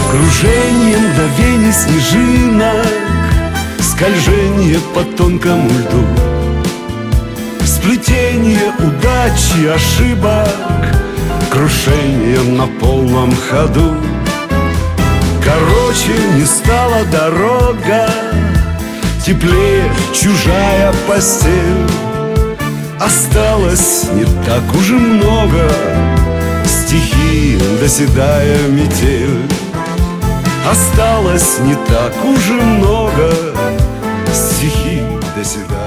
Кружение мгновений снежинок, скольжение по тонкому льду, сплетение удачи, ошибок, крушение на полном ходу. Короче, не стала дорога, теплее чужая постель. Осталось не так уже много, стихи доседая метель. Осталось не так уже много, стихи доседая.